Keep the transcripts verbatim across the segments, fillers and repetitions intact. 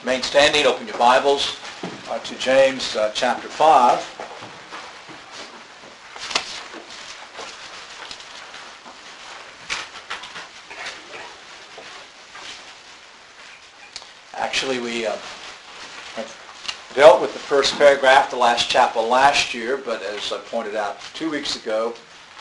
Remain standing, open your Bibles uh, to James uh, chapter five. Actually, we uh, have dealt with the first paragraph, the last chapel last year, but as I pointed out two weeks ago,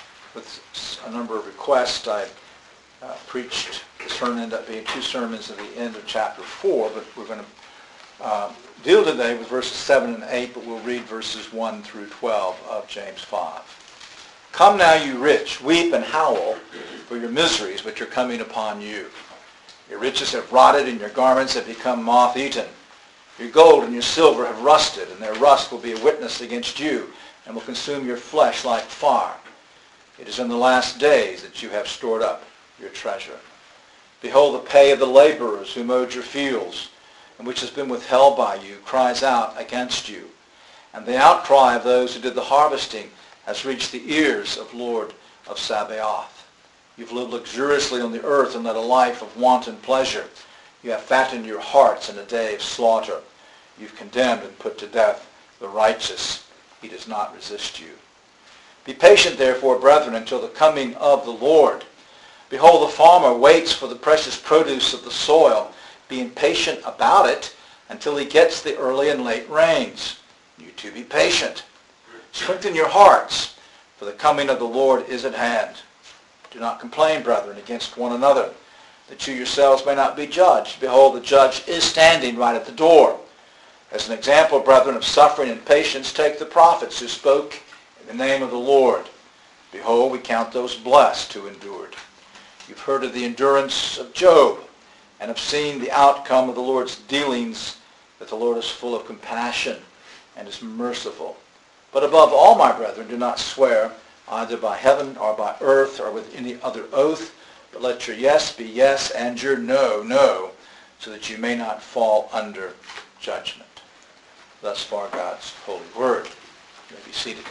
with a number of requests, I uh, preached, the sermon ended up being two sermons at the end of chapter four, but we're going to uh, deal today with verses seven and eight, but we'll read verses one through twelve of James five. Come now, you rich, weep and howl for your miseries which are coming upon you. Your riches have rotted, and your garments have become moth-eaten. Your gold and your silver have rusted, and their rust will be a witness against you, and will consume your flesh like fire. It is in the last days that you have stored up your treasure. Behold, the pay of the laborers who mowed your fields, and which has been withheld by you, cries out against you. And the outcry of those who did the harvesting has reached the ears of Lord of Sabaoth. You've lived luxuriously on the earth and led a life of wanton pleasure. You have fattened your hearts in a day of slaughter. You've condemned and put to death the righteous. He does not resist you. Be patient, therefore, brethren, until the coming of the Lord. Behold, the farmer waits for the precious produce of the soil, being patient about it until he gets the early and late rains. You too be patient. Strengthen your hearts, for the coming of the Lord is at hand. Do not complain, brethren, against one another, that you yourselves may not be judged. Behold, the judge is standing right at the door. As an example, brethren, of suffering and patience, take the prophets who spoke in the name of the Lord. Behold, we count those blessed who endured. You've heard of the endurance of Job, and have seen the outcome of the Lord's dealings, that the Lord is full of compassion and is merciful. But above all, my brethren, do not swear, either by heaven or by earth or with any other oath, but let your yes be yes and your no, no, so that you may not fall under judgment. Thus far, God's holy word. You may be seated.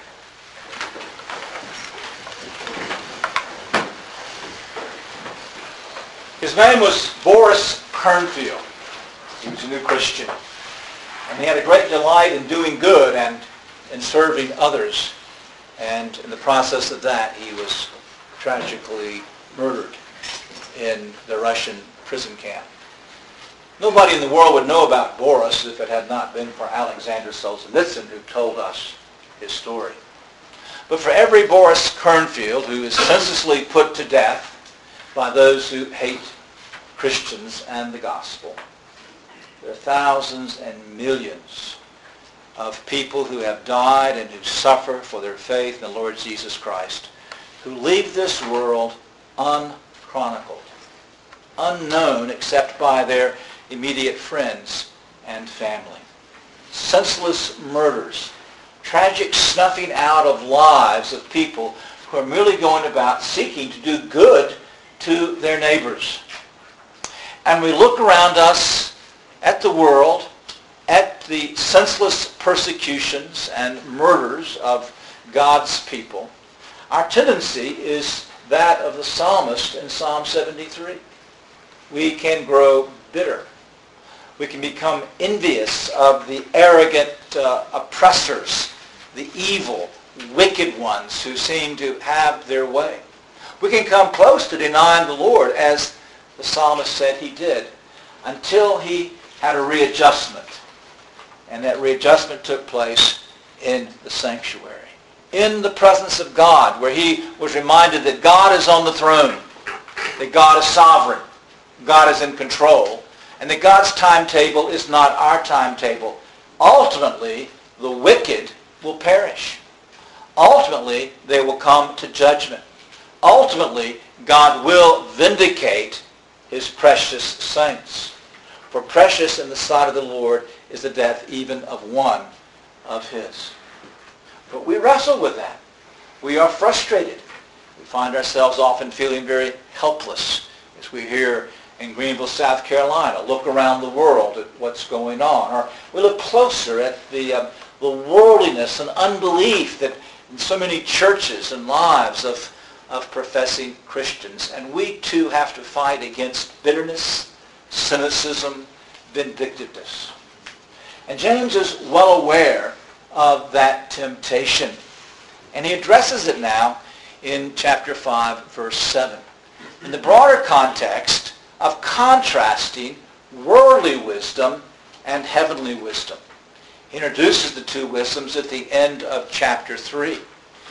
His name was Boris Kernfield. He was a new Christian. And he had a great delight in doing good and in serving others. And in the process of that, he was tragically murdered in the Russian prison camp. Nobody in the world would know about Boris if it had not been for Alexander Solzhenitsyn, who told us his story. But for every Boris Kernfield who is senselessly put to death by those who hate Christians and the gospel, there are thousands and millions of people who have died and who suffer for their faith in the Lord Jesus Christ, who leave this world unchronicled, unknown except by their immediate friends and family. Senseless murders, tragic snuffing out of lives of people who are merely going about seeking to do good to their neighbors. And we look around us at the world, at the senseless persecutions and murders of God's people. Our tendency is that of the psalmist in Psalm seventy-three. We can grow bitter. We can become envious of the arrogant uh, oppressors, the evil, wicked ones who seem to have their way. We can come close to denying the Lord, as the psalmist said he did, until he had a readjustment. And that readjustment took place in the sanctuary, in the presence of God, where he was reminded that God is on the throne, that God is sovereign, God is in control, and that God's timetable is not our timetable. Ultimately, the wicked will perish. Ultimately, they will come to judgment. Ultimately, God will vindicate his precious saints. For precious in the sight of the Lord is the death even of one of his. But we wrestle with that. We are frustrated. We find ourselves often feeling very helpless as we hear in Greenville, South Carolina, look around the world at what's going on. Or we look closer at the, uh, the worldliness and unbelief that in so many churches and lives of of professing Christians. And we too have to fight against bitterness, cynicism, vindictiveness. And James is well aware of that temptation. And he addresses it now in chapter five, verse seven. In the broader context of contrasting worldly wisdom and heavenly wisdom. He introduces the two wisdoms at the end of chapter three.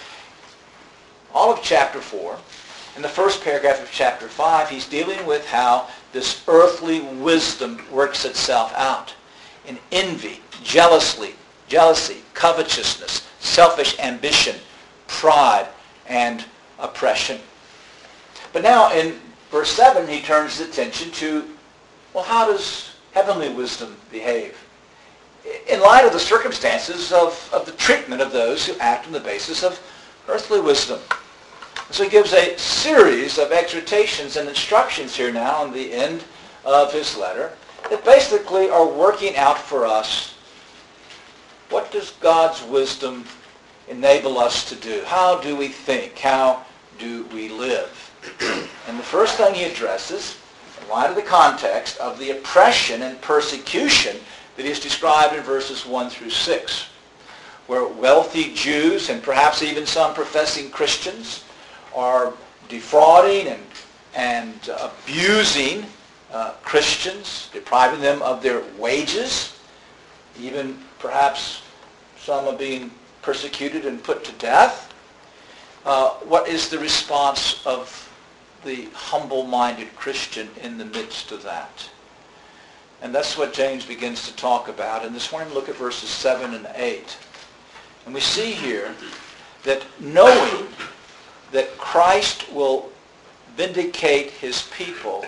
All of chapter four, in the first paragraph of chapter five, he's dealing with how this earthly wisdom works itself out in envy, jealousy, jealousy, covetousness, selfish ambition, pride, and oppression. But now in verse seven, he turns his attention to, well, how does heavenly wisdom behave in light of the circumstances of, of the treatment of those who act on the basis of earthly wisdom? So he gives a series of exhortations and instructions here now on the end of his letter that basically are working out for us what does God's wisdom enable us to do? How do we think? How do we live? And the first thing he addresses, in light of the context of the oppression and persecution that is described in verses one through six, where wealthy Jews and perhaps even some professing Christians are defrauding and, and uh, abusing uh, Christians, depriving them of their wages, even perhaps some are being persecuted and put to death. Uh, what is the response of the humble-minded Christian in the midst of that? And that's what James begins to talk about. And this morning, look at verses seven and eight. And we see here that knowing that Christ will vindicate his people,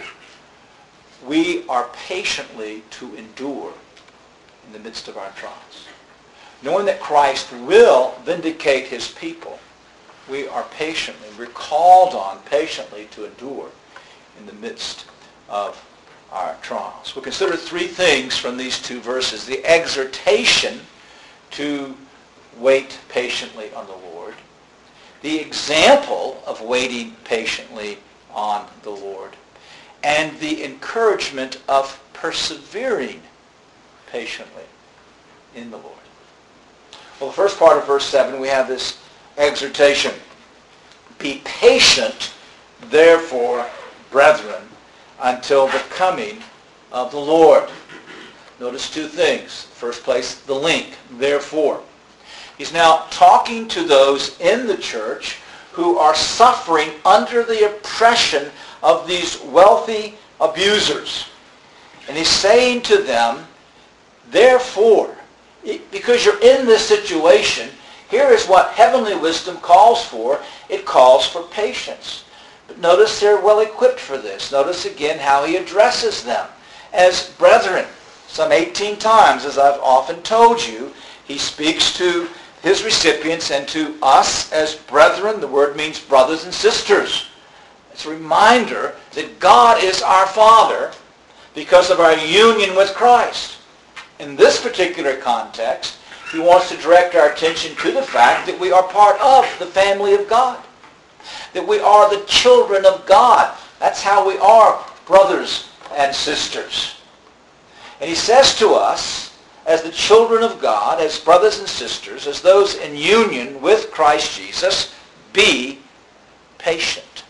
we are patiently to endure in the midst of our trials. Knowing that Christ will vindicate his people, we are patiently, we're called on patiently to endure in the midst of our trials. We'll consider three things from these two verses. The exhortation to wait patiently on the Lord. The example of waiting patiently on the Lord. And the encouragement of persevering patiently in the Lord. Well, the first part of verse seven, we have this exhortation. Be patient, therefore, brethren, until the coming of the Lord. Notice two things. First place, the link, therefore. He's now talking to those in the church who are suffering under the oppression of these wealthy abusers. And he's saying to them, therefore, because you're in this situation, here is what heavenly wisdom calls for. It calls for patience. But notice they're well equipped for this. Notice again how he addresses them as brethren. Some eighteen times, as I've often told you, he speaks to his recipients and to us as brethren. The word means brothers and sisters. It's a reminder that God is our Father because of our union with Christ. In this particular context, he wants to direct our attention to the fact that we are part of the family of God. That we are the children of God. That's how we are brothers and sisters. And he says to us, as the children of God, as brothers and sisters, as those in union with Christ Jesus, be patient.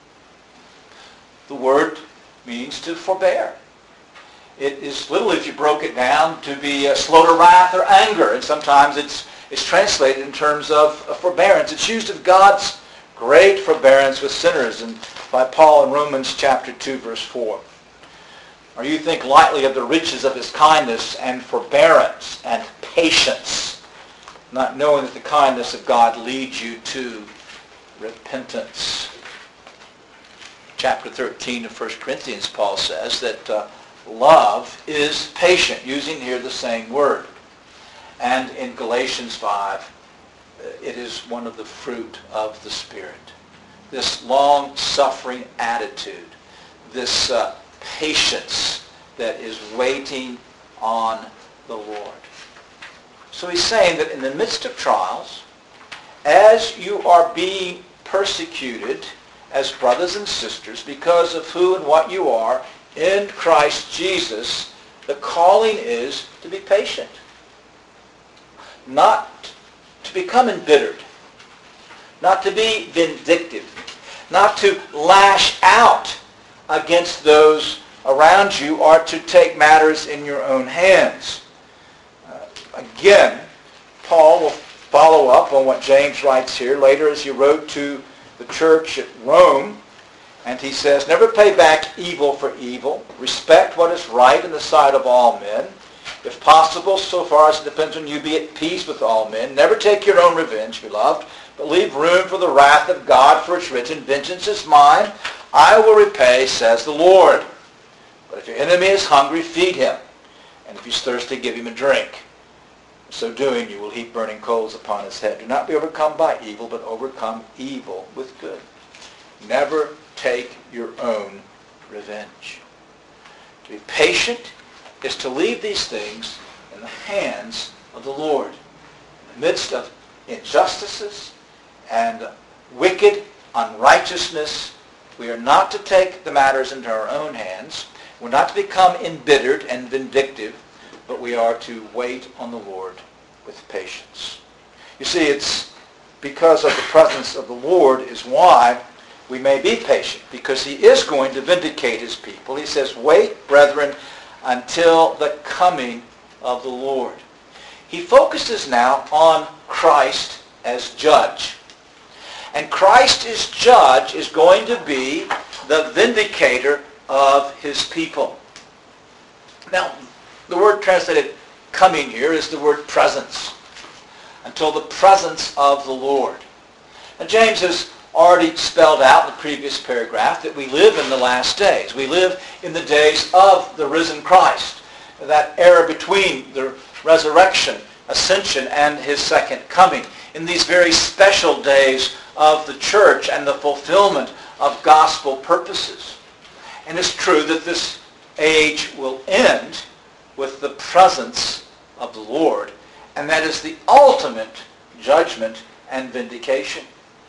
The word means to forbear. It is literally, if you broke it down, to be uh, slow to wrath or anger. And sometimes it's, it's translated in terms of, of forbearance. It's used of God's great forbearance with sinners, and by Paul in Romans chapter two, verse four. Or you think lightly of the riches of his kindness and forbearance and patience, not knowing that the kindness of God leads you to repentance. Chapter thirteen of First Corinthians, Paul says that uh, love is patient, using here the same word. And in Galatians five, it is one of the fruit of the Spirit. This long-suffering attitude, this uh, patience that is waiting on the Lord. So he's saying that in the midst of trials, as you are being persecuted as brothers and sisters because of who and what you are in Christ Jesus, The calling is to be patient, not to become embittered, not to be vindictive, not to lash out against those around you, or to take matters in your own hands. Uh, again, Paul will follow up on what James writes here later as he wrote to the church at Rome. And he says, never pay back evil for evil. Respect what is right in the sight of all men. If possible, so far as it depends on you, be at peace with all men. Never take your own revenge, beloved, but leave room for the wrath of God, for it's written, vengeance is mine, I will repay, says the Lord. But if your enemy is hungry, feed him. And if he's thirsty, give him a drink. So doing, you will heap burning coals upon his head. Do not be overcome by evil, but overcome evil with good. Never take your own revenge. To be patient is to leave these things in the hands of the Lord. In the midst of injustices and wicked unrighteousness, we are not to take the matters into our own hands. We're not to become embittered and vindictive, but we are to wait on the Lord with patience. You see, it's because of the presence of the Lord is why we may be patient, because he is going to vindicate his people. He says, wait, brethren, until the coming of the Lord. He focuses now on Christ as judge. And Christ as judge is going to be the vindicator of his people. Now, the word translated coming here is the word presence. Until the presence of the Lord. And James has already spelled out in the previous paragraph that we live in the last days. We live in the days of the risen Christ. That era between the resurrection, ascension, and his second coming. In these very special days of the church and the fulfillment of gospel purposes. And it's true that this age will end with the presence of the Lord. And that is the ultimate judgment and vindication.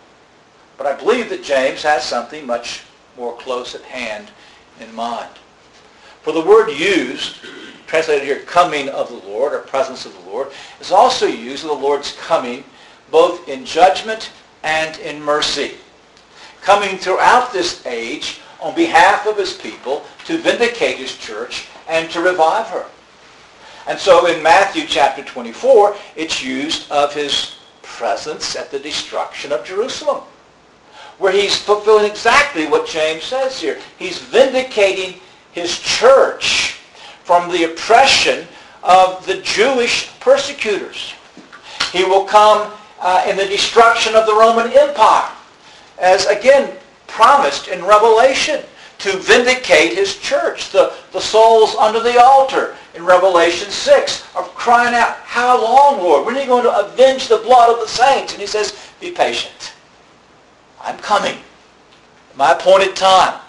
But I believe that James has something much more close at hand in mind. For the word used, translated here, coming of the Lord, or presence of the Lord, is also used of the Lord's coming both in judgment and in mercy. Coming throughout this age on behalf of his people to vindicate his church and to revive her. And so in Matthew chapter twenty-four, it's used of his presence at the destruction of Jerusalem, where he's fulfilling exactly what James says here. He's vindicating his church from the oppression of the Jewish persecutors. He will come uh, in the destruction of the Roman Empire, as again promised in Revelation, to vindicate his church. The, the souls under the altar in Revelation six are crying out, how long, Lord? When are you going to avenge the blood of the saints? And he says, be patient. I'm coming. My appointed time.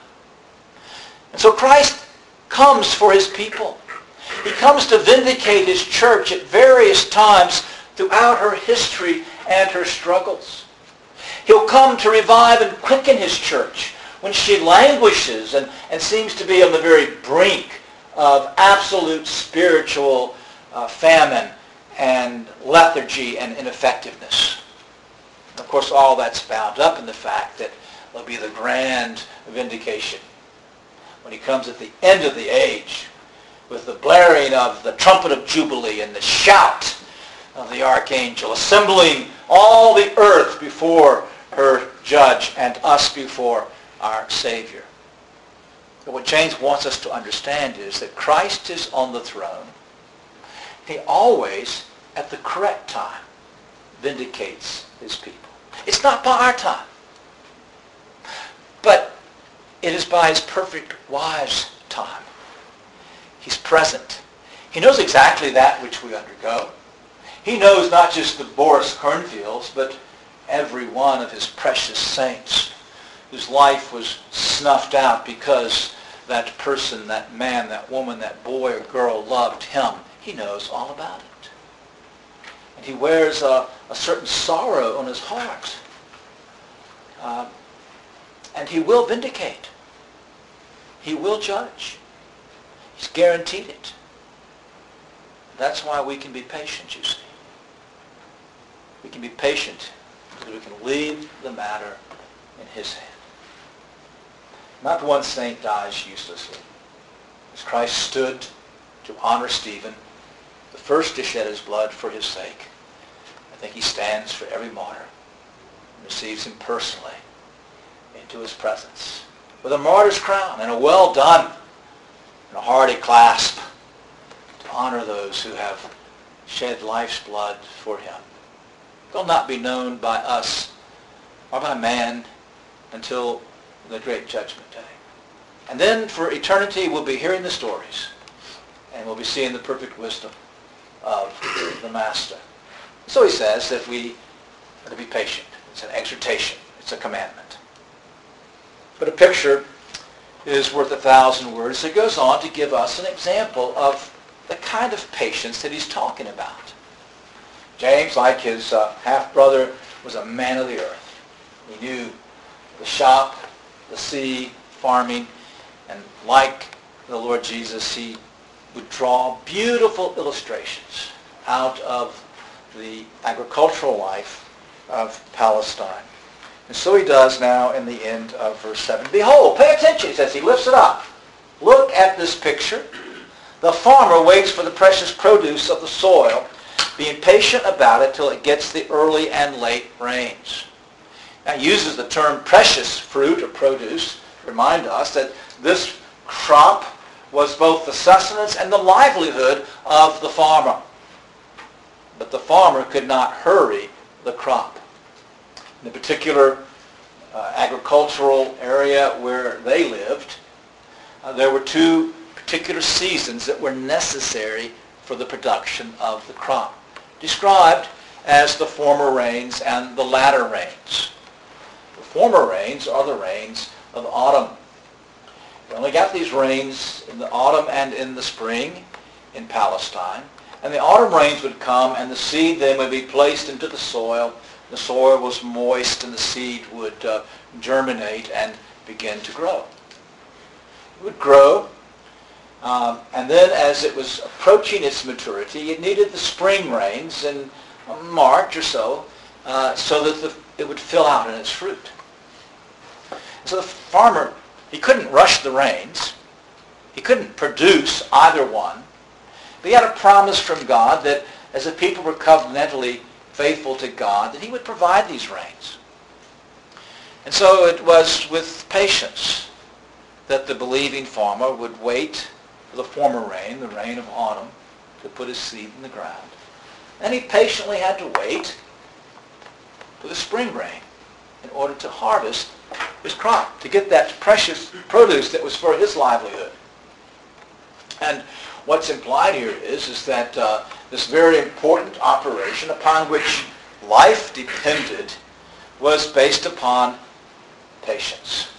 And so Christ comes for his people. He comes to vindicate his church at various times throughout her history and her struggles. He'll come to revive and quicken his church when she languishes and, and seems to be on the very brink of absolute spiritual uh, famine and lethargy and ineffectiveness. And of course, all that's bound up in the fact that there'll be the grand vindication when he comes at the end of the age with the blaring of the trumpet of Jubilee and the shout of the archangel, assembling all the earth before her judge and us before our Savior. But what James wants us to understand is that Christ is on the throne. He always, at the correct time, vindicates his people. It's not by our time, but it is by his perfect, wise time. He's present. He knows exactly that which we undergo. He knows not just the Boris Kernfields, but every one of his precious saints whose life was snuffed out because that person, that man, that woman, that boy or girl loved him. He knows all about it. And he wears a, a certain sorrow on his heart. Uh, and he will vindicate. He will judge. He's guaranteed it. That's why we can be patient, you see. We can be patient because we can leave the matter in his hand. Not one saint dies uselessly. As Christ stood to honor Stephen, the first to shed his blood for his sake, I think he stands for every martyr and receives him personally into his presence with a martyr's crown and a well done and a hearty clasp to honor those who have shed life's blood for him. They'll not be known by us or by man until the great judgment day. And then for eternity we'll be hearing the stories and we'll be seeing the perfect wisdom of the Master. So he says that we are to be patient. It's an exhortation. It's a commandment. But a picture is worth a thousand words. It goes on to give us an example of the kind of patience that he's talking about. James, like his uh, half-brother, was a man of the earth. He knew the shop, the sea, farming, and like the Lord Jesus, he would draw beautiful illustrations out of the agricultural life of Palestine. And so he does now in the end of verse seven. Behold, pay attention, he says, he lifts it up. Look at this picture. The farmer waits for the precious produce of the soil, being patient about it till it gets the early and late rains. Now he uses the term precious fruit or produce to remind us that this crop was both the sustenance and the livelihood of the farmer. But the farmer could not hurry the crop. In the particular uh, agricultural area where they lived, uh, there were two particular seasons that were necessary for the production of the crop, described as the former rains and the latter rains. The former rains are the rains of autumn. We only got these rains in the autumn and in the spring in Palestine. And the autumn rains would come and the seed then would be placed into the soil. The soil was moist and the seed would uh, germinate and begin to grow. It would grow. Um, and then as it was approaching its maturity, it needed the spring rains in March or so, uh, so that the, it would fill out in its fruit. So the farmer, he couldn't rush the rains. He couldn't produce either one. But he had a promise from God that as the people were covenantally faithful to God, that he would provide these rains. And so it was with patience that the believing farmer would wait for the former rain, the rain of autumn, to put his seed in the ground. And he patiently had to wait for the spring rain in order to harvest his crop, to get that precious produce that was for his livelihood. And what's implied here is, is that uh, this very important operation upon which life depended was based upon patience.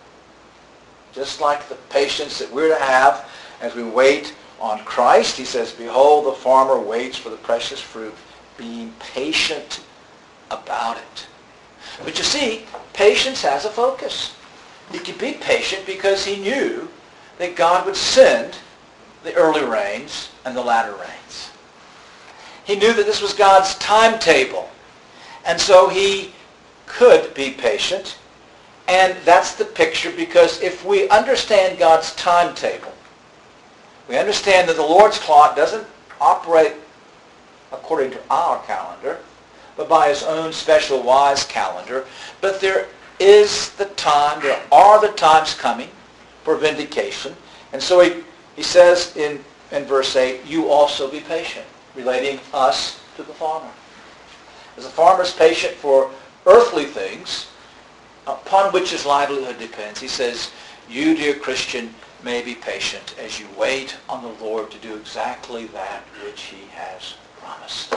Just like the patience that we're to have as we wait on Christ, he says, behold, the farmer waits for the precious fruit, being patient about it. But you see, patience has a focus. He could be patient because he knew that God would send the early rains and the latter rains. He knew that this was God's timetable. And so he could be patient. And that's the picture, because if we understand God's timetable, we understand that the Lord's clock doesn't operate according to our calendar, but by his own special wise calendar. But there is the time, there are the times coming for vindication. And so he, he says in, in verse eight, you also be patient, relating us to the farmer. As the farmer is patient for earthly things, upon which his livelihood depends, he says, you, dear Christian, may be patient as you wait on the Lord to do exactly that which he has promised.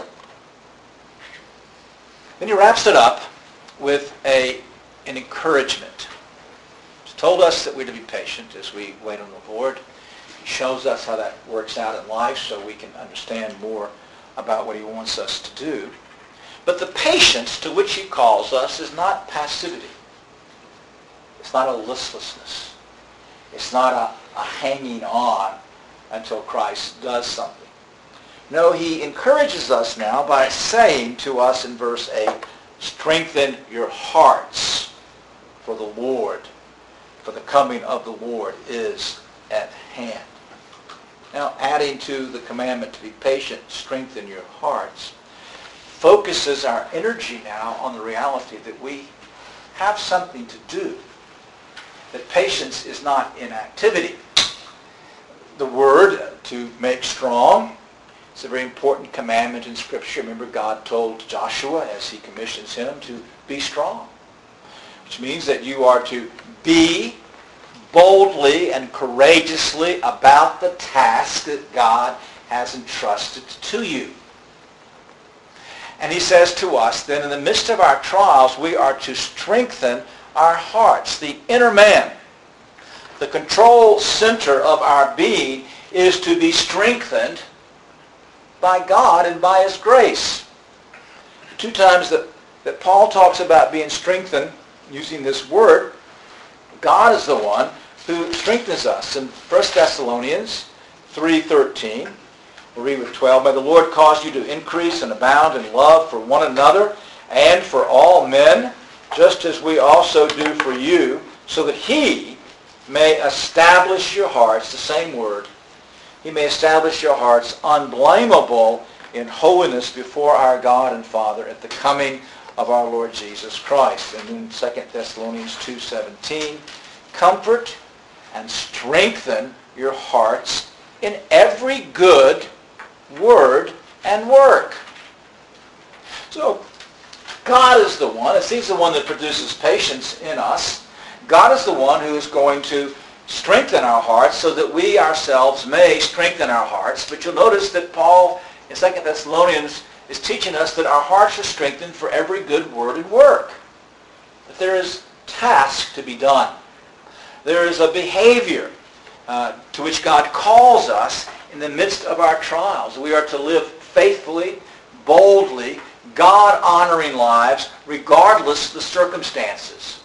Then he wraps it up with a, an encouragement. He's told us that we're to be patient as we wait on the Lord. He shows us how that works out in life so we can understand more about what he wants us to do. But the patience to which he calls us is not passivity. It's not a listlessness. It's not a, a hanging on until Christ does something. No, he encourages us now by saying to us in verse eight, strengthen your hearts for the Lord, for the coming of the Lord is at hand. Now, adding to the commandment to be patient, strengthen your hearts, focuses our energy now on the reality that we have something to do, that patience is not inactivity. The word to make strong is a very important commandment in Scripture. Remember, God told Joshua as he commissions him to be strong, which means that you are to be boldly and courageously about the task that God has entrusted to you. And he says to us, then in the midst of our trials, we are to strengthen our hearts. The inner man, the control center of our being, is to be strengthened by God and by his grace. Two times that, that Paul talks about being strengthened using this word, God is the one who strengthens us. In First Thessalonians three thirteen, we'll read with twelve, may the Lord cause you to increase and abound in love for one another and for all men, just as we also do for you, so that he may establish your hearts, the same word, he may establish your hearts unblameable in holiness before our God and Father at the coming of our Lord Jesus Christ. And in Second Thessalonians two seventeen, comfort and strengthen your hearts in every good word and work. So God is the one, it's He's the one that produces patience in us. God is the one who is going to strengthen our hearts so that we ourselves may strengthen our hearts. But you'll notice that Paul in Second Thessalonians is teaching us that our hearts are strengthened for every good word and work. That there is task to be done. There is a behavior uh, to which God calls us in the midst of our trials. We are to live faithfully, boldly, God-honoring lives regardless of the circumstances.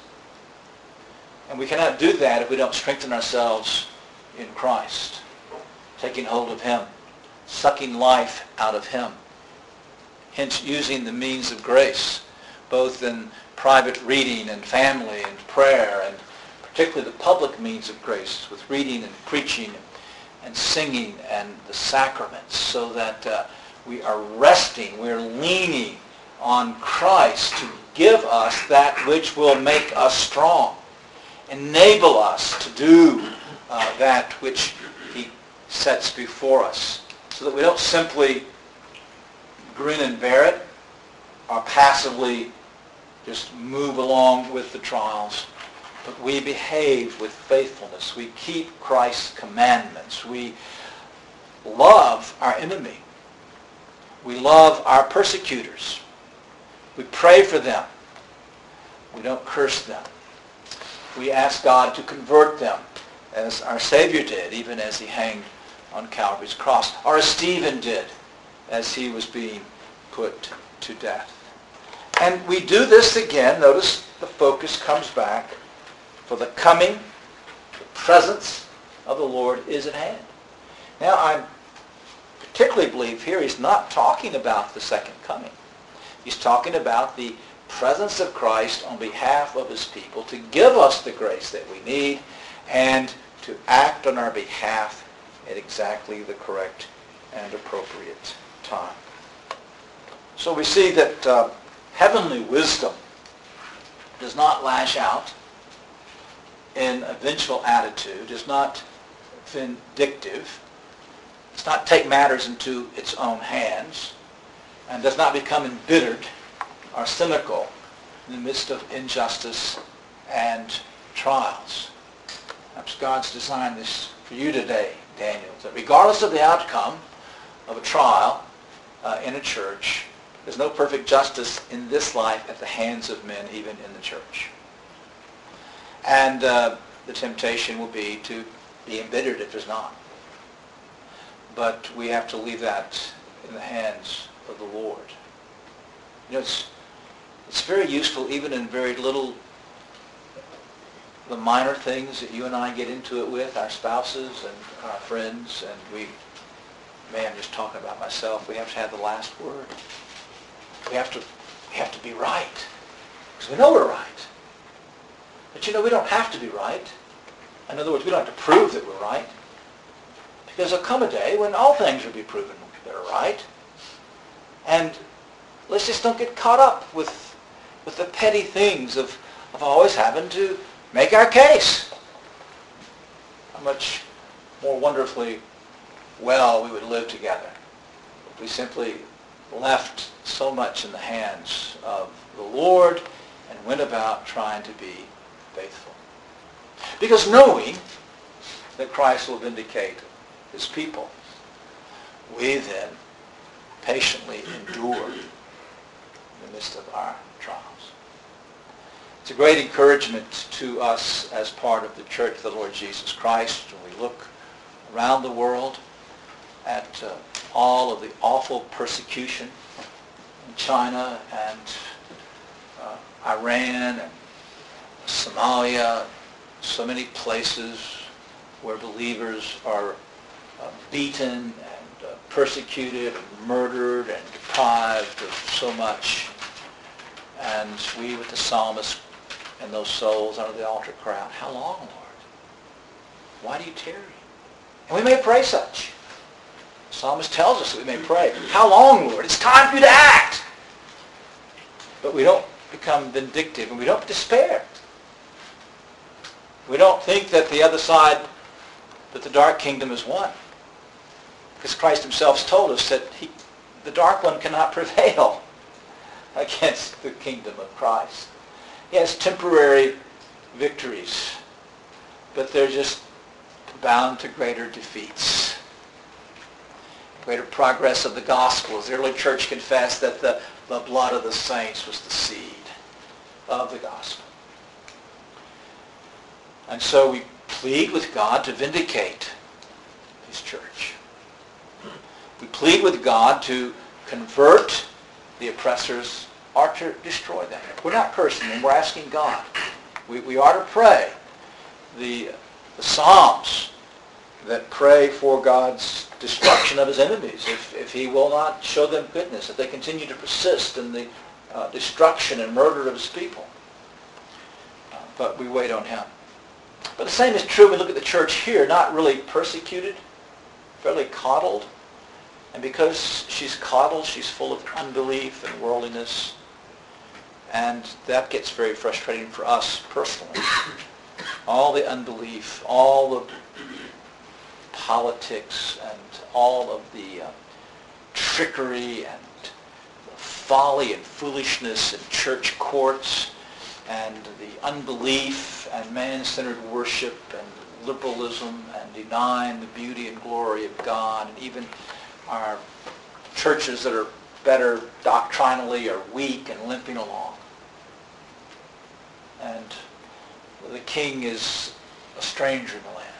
And we cannot do that if we don't strengthen ourselves in Christ, taking hold of Him, sucking life out of Him. Hence using the means of grace, both in private reading and family and prayer, and particularly the public means of grace with reading and preaching and singing and the sacraments, so that uh, we are resting, we're leaning on Christ to give us that which will make us strong, enable us to do uh, that which He sets before us, so that we don't simply grin and bear it or passively just move along with the trials, but we behave with faithfulness. We keep Christ's commandments. We love our enemy. We love our persecutors. We pray for them. We don't curse them. We ask God to convert them, as our Savior did, even as He hanged on Calvary's cross, or as Stephen did as he was being put to death. And we do this again. Notice the focus comes back. For the coming, the presence of the Lord is at hand. Now, I particularly believe here He's not talking about the second coming. He's talking about the presence of Christ on behalf of His people to give us the grace that we need and to act on our behalf at exactly the correct and appropriate time. So we see that uh, heavenly wisdom does not lash out in a vengeful attitude, is not vindictive, does not take matters into its own hands, and does not become embittered or cynical in the midst of injustice and trials. Perhaps God's designed this for you today, Daniel, that regardless of the outcome of a trial uh, in a church, there's no perfect justice in this life at the hands of men, even in the church. And uh, the temptation will be to be embittered if there's not. But we have to leave that in the hands of the Lord. You know, it's, it's very useful even in very little, the minor things that you and I get into it with, our spouses and our friends, and we Maybe I'm just talking about myself. We have to have the last word. We have to, we have to be right. Because we know we're right. But you know, we don't have to be right. In other words, we don't have to prove that we're right. Because there'll come a day when all things will be proven that are right. And let's just don't get caught up with, with the petty things of, of always having to make our case. How much more wonderfully well we would live together if we simply left so much in the hands of the Lord and went about trying to be faithful. Because knowing that Christ will vindicate his people, we then patiently endure in the midst of our trials. It's a great encouragement to us as part of the Church of the Lord Jesus Christ when we look around the world at uh, all of the awful persecution in China and uh, Iran and Somalia, so many places where believers are uh, beaten and uh, persecuted and murdered and deprived of so much. And we with the psalmist and those souls under the altar cry out, how long, Lord? Why do you tarry? And we may pray such. The psalmist tells us that we may pray, how long, Lord? It's time for you to act. But we don't become vindictive and we don't despair. We don't think that the other side, that the dark kingdom is won. Because Christ himself told us that he, the dark one cannot prevail against the kingdom of Christ. He has temporary victories, but they're just bound to greater defeats. Greater progress of the gospel. As the early church confessed that the, the blood of the saints was the seed of the gospel. And so we plead with God to vindicate his church. We plead with God to convert the oppressors or to destroy them. We're not cursing them, we're asking God. We, we are to pray the, the Psalms that pray for God's destruction of his enemies if, if he will not show them goodness, if they continue to persist in the uh, destruction and murder of his people. Uh, but we wait on him. But the same is true when we look at the church here, not really persecuted, fairly coddled. And because she's coddled, she's full of unbelief and worldliness. And that gets very frustrating for us personally. All the unbelief, all the politics, and all of the uh, trickery and the folly and foolishness in church courts, and the unbelief and man-centered worship and liberalism and denying the beauty and glory of God, and even our churches that are better doctrinally are weak and limping along. And the king is a stranger in the land.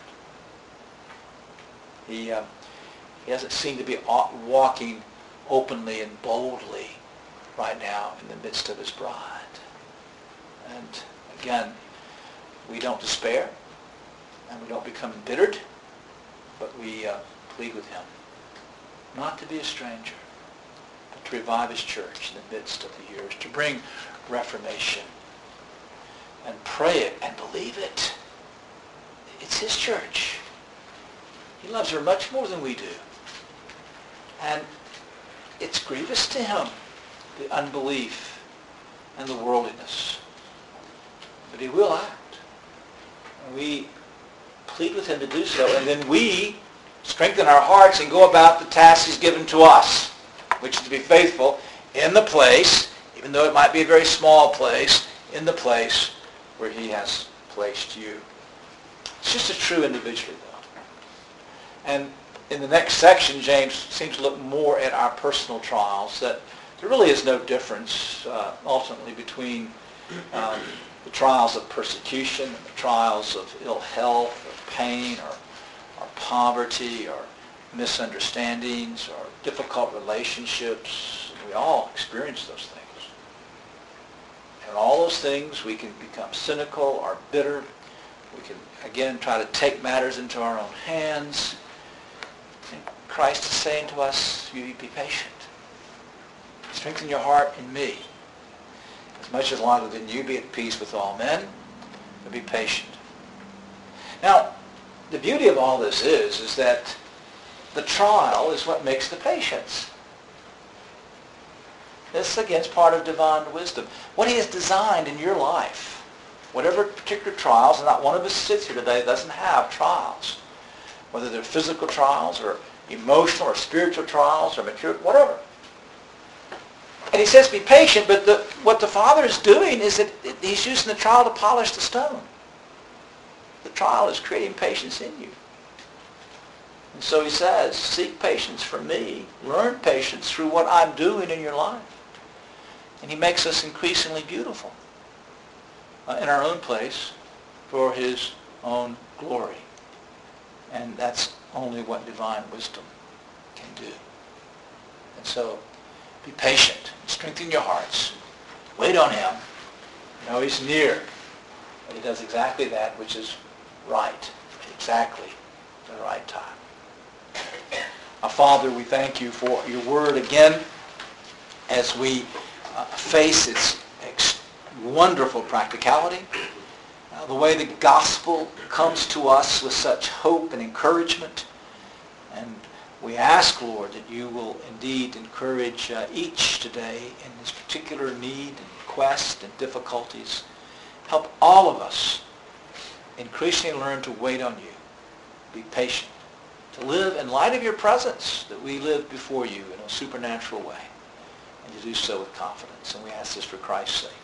He, uh, he doesn't seem to be walking openly and boldly right now in the midst of his bride. And again, we don't despair and we don't become embittered, but we uh, plead with him not to be a stranger, but to revive his church in the midst of the years, to bring reformation and pray it and believe it. It's his church. He loves her much more than we do. And it's grievous to him, the unbelief and the worldliness. But he will act. And we plead with him to do so, and then we strengthen our hearts and go about the task he's given to us, which is to be faithful in the place, even though it might be a very small place, in the place where he has placed you. It's just a true individually, though. And in the next section, James seems to look more at our personal trials, that there really is no difference uh, ultimately between um, the trials of persecution and the trials of ill health or pain or, or poverty or misunderstandings or difficult relationships. We all experience those things. And all those things we can become cynical or bitter. We can, again, try to take matters into our own hands. And Christ is saying to us, you be patient. Strengthen your heart in me. As much as longer than you be at peace with all men, but be patient. Now, the beauty of all this is, is that the trial is what makes the patience. This, again, is part of divine wisdom. What he has designed in your life, whatever particular trials, and not one of us sits here today that doesn't have trials, whether they're physical trials or emotional or spiritual trials or material, whatever. And he says be patient, but the, what the Father is doing is that he's using the trial to polish the stone. The trial is creating patience in you. And so he says, seek patience from me. Learn patience through what I'm doing in your life. And he makes us increasingly beautiful uh, in our own place for his own glory. And that's only what divine wisdom can do. And so be patient. Strengthen your hearts. Wait on him. You know he's near. But he does exactly that which is right. Exactly the right time. Our Father, we thank you for your word again as we uh, face its ex- wonderful practicality, uh, the way the gospel comes to us with such hope and encouragement. And we ask, Lord, that you will indeed encourage uh, each today in this particular need and quest and difficulties. Help all of us increasingly learn to wait on you, be patient, to live in light of your presence, that we live before you in a supernatural way, and to do so with confidence. And we ask this for Christ's sake.